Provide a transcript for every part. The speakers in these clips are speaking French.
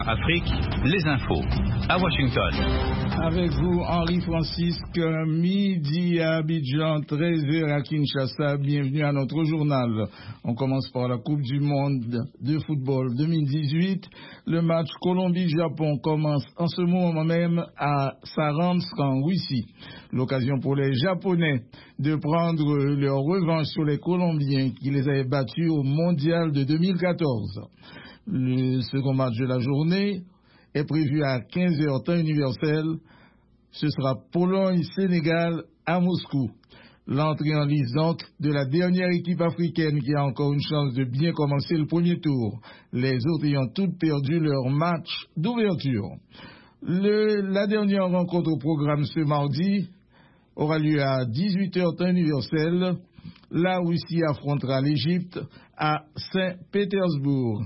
Afrique, les infos à Washington. Avec vous, Henri-Francisque, midi à Abidjan, 13h à Kinshasa. Bienvenue à notre journal. On commence par la Coupe du Monde de football 2018. Le match Colombie-Japon commence en ce moment même à Saransk en Russie. L'occasion pour les Japonais de prendre leur revanche sur les Colombiens qui les avaient battus au Mondial de 2014. Le second match de la journée est prévu à 15h temps universel. Ce sera Pologne-Sénégal à Moscou. L'entrée en lice donc de la dernière équipe africaine qui a encore une chance de bien commencer le premier tour. Les autres ayant toutes perdu leur match d'ouverture. La dernière rencontre au programme ce mardi aura lieu à 18h temps universel. La Russie affrontera l'Égypte à Saint-Pétersbourg.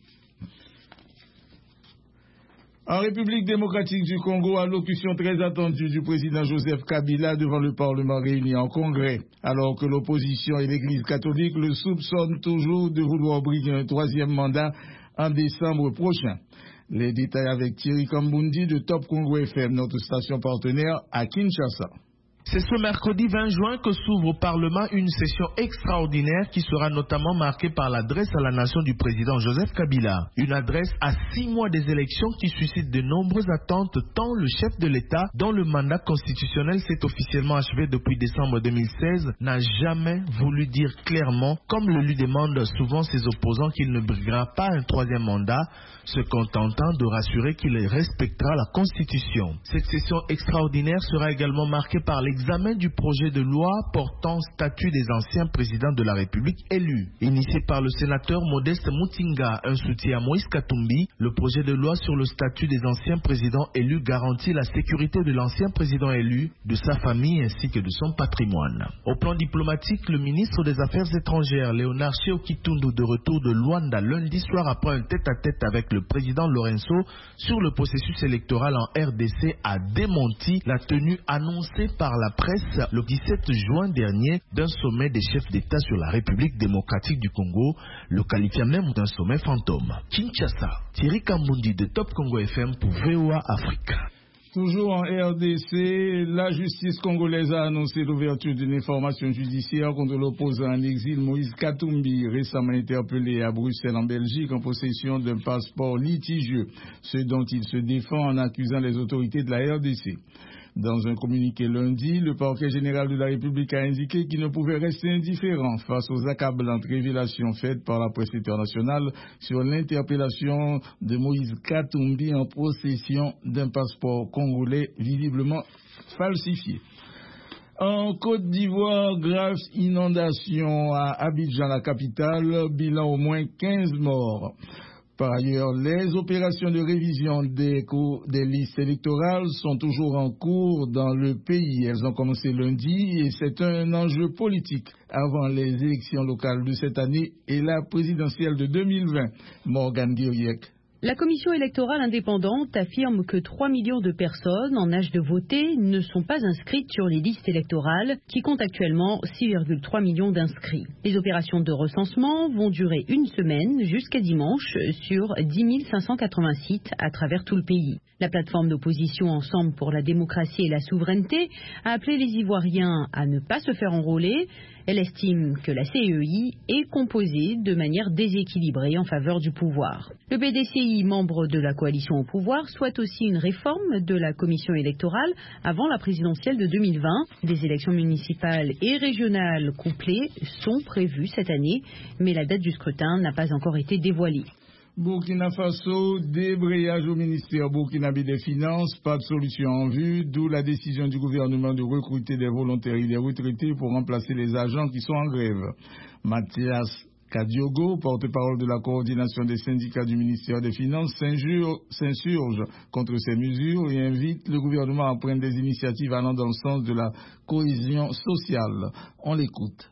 En République démocratique du Congo, allocution très attendue du président Joseph Kabila devant le Parlement réuni en congrès, alors que l'opposition et l'Église catholique le soupçonnent toujours de vouloir briguer un troisième mandat en décembre prochain. Les détails avec Thierry Kambundi de Top Congo FM, notre station partenaire à Kinshasa. C'est ce mercredi 20 juin que s'ouvre au Parlement une session extraordinaire qui sera notamment marquée par l'adresse à la nation du président Joseph Kabila. Une adresse à 6 mois des élections qui suscite de nombreuses attentes tant le chef de l'État, dont le mandat constitutionnel s'est officiellement achevé depuis décembre 2016, n'a jamais voulu dire clairement, comme le lui demandent souvent ses opposants, qu'il ne briguera pas un troisième mandat, se contentant de rassurer qu'il respectera la Constitution. Cette session extraordinaire sera également marquée par l'examen du projet de loi portant statut des anciens présidents de la République élus. Initié par le sénateur Modeste Mutinga, un soutien à Moïse Katumbi, le projet de loi sur le statut des anciens présidents élus garantit la sécurité de l'ancien président élu, de sa famille ainsi que de son patrimoine. Au plan diplomatique, le ministre des Affaires étrangères, Léonard Sheokitundu, de retour de Luanda lundi soir après un tête-à-tête avec le président Lorenzo sur le processus électoral en RDC, a démenti la tenue annoncée par la presse le 17 juin dernier d'un sommet des chefs d'État sur la République démocratique du Congo, le qualifiant même d'un sommet fantôme. Kinshasa, Thierry Kambundi de Top Congo FM pour VOA Afrique. Toujours en RDC, la justice congolaise a annoncé l'ouverture d'une information judiciaire contre l'opposant en exil Moïse Katumbi, récemment interpellé à Bruxelles en Belgique en possession d'un passeport litigieux, ce dont il se défend en accusant les autorités de la RDC. Dans un communiqué lundi, le parquet général de la République a indiqué qu'il ne pouvait rester indifférent face aux accablantes révélations faites par la presse internationale sur l'interpellation de Moïse Katumbi en possession d'un passeport congolais visiblement falsifié. En Côte d'Ivoire, grave inondation à Abidjan, la capitale, bilan au moins 15 morts. Par ailleurs, les opérations de révision des listes électorales sont toujours en cours dans le pays. Elles ont commencé lundi et c'est un enjeu politique avant les élections locales de cette année et la présidentielle de 2020. Morgane Guiriec. La commission électorale indépendante affirme que 3 millions de personnes en âge de voter ne sont pas inscrites sur les listes électorales qui comptent actuellement 6,3 millions d'inscrits. Les opérations de recensement vont durer une semaine jusqu'à dimanche sur 10 580 sites à travers tout le pays. La plateforme d'opposition Ensemble pour la démocratie et la souveraineté a appelé les Ivoiriens à ne pas se faire enrôler. Elle estime que la CEI est composée de manière déséquilibrée en faveur du pouvoir. Le PDCI, membre de la coalition au pouvoir, souhaite aussi une réforme de la commission électorale avant la présidentielle de 2020. Des élections municipales et régionales couplées sont prévues cette année, mais la date du scrutin n'a pas encore été dévoilée. Burkina Faso, débrayage au ministère burkinabé des Finances, pas de solution en vue, d'où la décision du gouvernement de recruter des volontaires et des retraités pour remplacer les agents qui sont en grève. Mathias Kadiogo, porte-parole de la coordination des syndicats du ministère des Finances, s'insurge contre ces mesures et invite le gouvernement à prendre des initiatives allant dans le sens de la cohésion sociale. On l'écoute.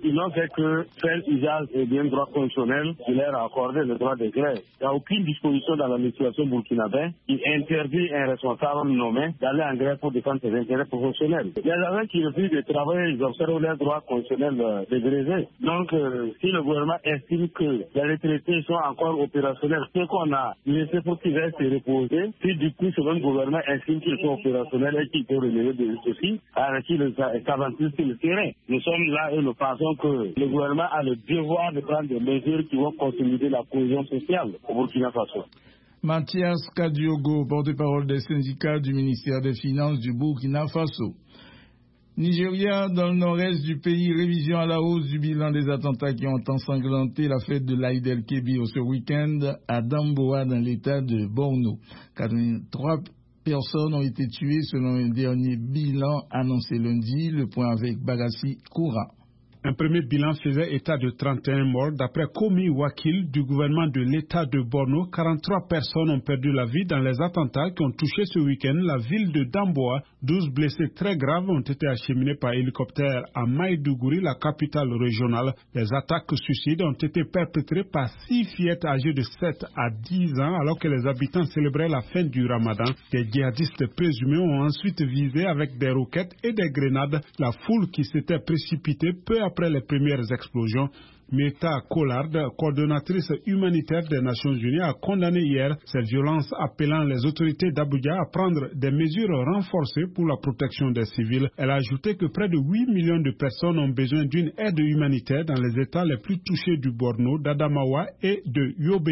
ils n'ont fait que faire usage d'un droit constitutionnel qui leur a accordé le droit de grève. Il n'y a aucune disposition dans la législation burkinabé qui interdit un responsable nommé d'aller en grève pour défendre ses intérêts professionnels. Il y a des gens qui refusent de travailler, ils observent leurs droits constitutionnels dégrésés. Donc, si le gouvernement estime que les retraités sont encore opérationnels, ce qu'on a laissé pour qu'ils restent se reposer, si du coup, ce même gouvernement estime qu'ils sont opérationnels et qu'ils peuvent relever des soucis, alors qu'il s'aventure sur le terrain. Nous sommes là et nous pensons que le gouvernement a le devoir de prendre des mesures qui vont consolider la cohésion sociale au Burkina Faso. Mathias Kadiogo, porte-parole des syndicats du ministère des Finances du Burkina Faso. Nigeria, dans le nord-est du pays, révision à la hausse du bilan des attentats qui ont ensanglanté la fête de l'Aïd el-Kébir ce week-end à Damboa, dans l'état de Borno. 83 personnes ont été tuées selon un dernier bilan annoncé lundi. Le point avec Bagassi Koura. Un premier bilan faisait état de 31 morts. D'après Komi Wakil du gouvernement de l'État de Borno, 43 personnes ont perdu la vie dans les attentats qui ont touché ce week-end la ville de Damboa. 12 blessés très graves ont été acheminés par hélicoptère à Maïdougouri, la capitale régionale. Les attaques suicides ont été perpétrées par 6 fillettes âgées de 7 à 10 ans alors que les habitants célébraient la fin du Ramadan. Des djihadistes présumés ont ensuite visé avec des roquettes et des grenades la foule qui s'était précipitée peu après les premières explosions. Meta Collard, coordonnatrice humanitaire des Nations Unies, a condamné hier ces violences, appelant les autorités d'Abuja à prendre des mesures renforcées pour la protection des civils. Elle a ajouté que près de 8 millions de personnes ont besoin d'une aide humanitaire dans les États les plus touchés du Borno, d'Adamawa et de Yobe.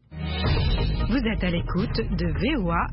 Vous êtes à l'écoute de VOA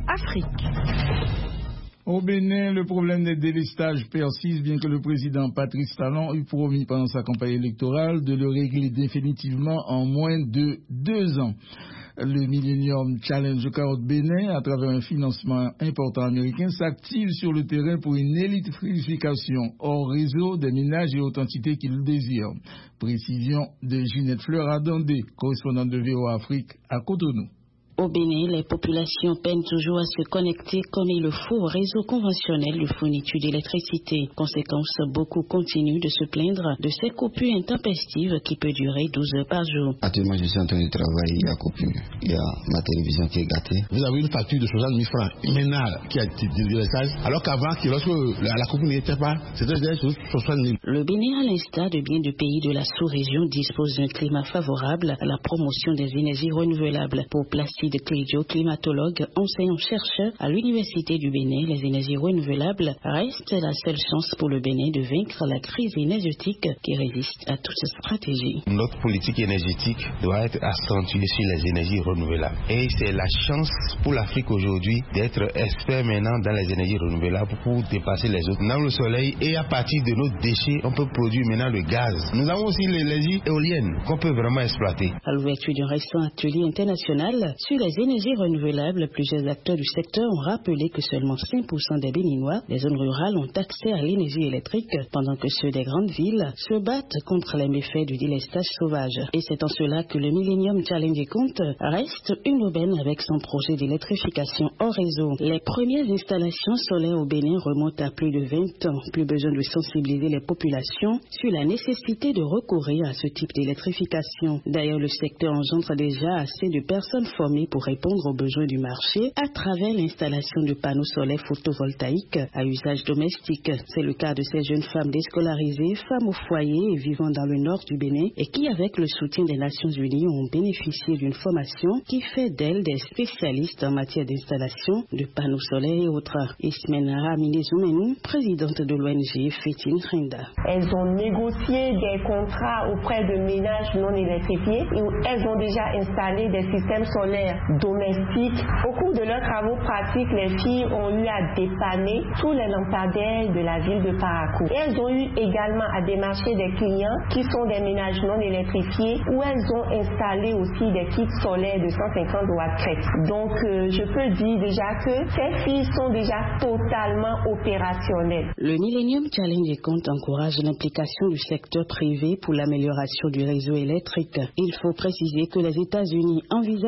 Afrique. Au Bénin, le problème des délestages persiste, bien que le président Patrice Talon eut promis pendant sa campagne électorale de le régler définitivement en moins de 2 ans. Le Millennium Challenge Carotte Bénin, à travers un financement important américain, s'active sur le terrain pour une électrification hors réseau des ménages et autres entités qui le désirent. Précision de Ginette Fleur-Adandé, correspondante de VOA Afrique à Cotonou. Au Bénin, les populations peinent toujours à se connecter comme il le faut au réseau conventionnel de fourniture d'électricité. Conséquence, beaucoup continuent de se plaindre de ces coupures intempestives qui peuvent durer 12 heures par jour. Actuellement, je suis en train de travailler, il y a coupure, il y a ma télévision qui est gâtée. Vous avez une facture de 60 000 francs maintenant qui a été délestage, alors qu'avant, lorsque la coupure n'était pas, c'était déjà 60 000. Le Bénin, à l'instar de bien de pays de la sous-région, dispose d'un climat favorable à la promotion des énergies renouvelables. Pour Placide Clédio, climatologue, enseignant-chercheur à l'Université du Bénin, les énergies renouvelables restent la seule chance pour le Bénin de vaincre la crise énergétique qui résiste à toute stratégie. Notre politique énergétique doit être accentuée sur les énergies renouvelables. Et c'est la chance pour l'Afrique aujourd'hui d'être expert maintenant dans les énergies renouvelables pour dépasser les autres. Dans le soleil et à partir de nos déchets, on peut produire maintenant le gaz. Nous avons aussi l'énergie éolienne qu'on peut vraiment exploiter. À l'ouverture d'un récent atelier international sur les énergies renouvelables, plusieurs acteurs du secteur ont rappelé que seulement 5% des Béninois des zones rurales ont accès à l'énergie électrique, pendant que ceux des grandes villes se battent contre les méfaits du délestage sauvage. Et c'est en cela que le Millennium Challenge Compte reste une aubaine avec son projet d'électrification hors réseau. Les premières installations solaires au Bénin remontent à plus de 20 ans. Plus besoin de sensibiliser les populations sur la nécessité de recourir à ce type d'électrification. D'ailleurs, le secteur engendre déjà assez de personnes formées pour répondre aux besoins du marché à travers l'installation de panneaux solaires photovoltaïques à usage domestique. C'est le cas de ces jeunes femmes déscolarisées, femmes au foyer et vivant dans le nord du Bénin et qui, avec le soutien des Nations Unies, ont bénéficié d'une formation qui fait d'elles des spécialistes en matière d'installation de panneaux solaires et autres. Ismena Ramine Zoumenou, présidente de l'ONG Fétine Rinda. Elles ont négocié des contrats auprès de ménages non électrifiés et elles ont déjà installé des systèmes solaires domestiques. Au cours de leurs travaux pratiques, les filles ont eu à dépanner tous les lampadaires de la ville de Parakou. Et elles ont eu également à démarcher des clients qui sont des ménages non électrifiés où elles ont installé aussi des kits solaires de 150 watts crête. Donc je peux dire déjà que ces filles sont déjà totalement opérationnelles. Le Millennium Challenge Compte encourage l'implication du secteur privé pour l'amélioration du réseau électrique. Il faut préciser que les États-Unis envisagent d'investir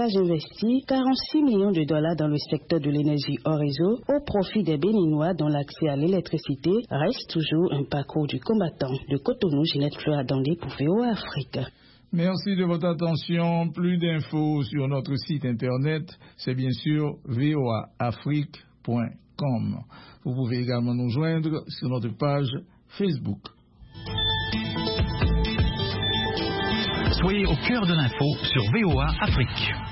investi 46 millions de dollars dans le secteur de l'énergie hors réseau au profit des Béninois dont l'accès à l'électricité reste toujours un parcours du combattant. De Cotonou, Ginette Fleur Dandé pour VOA Afrique. Merci de votre attention. Plus d'infos sur notre site internet, c'est bien sûr voaafrique.com. Vous pouvez également nous joindre sur notre page Facebook. Soyez au cœur de l'info sur VOA Afrique.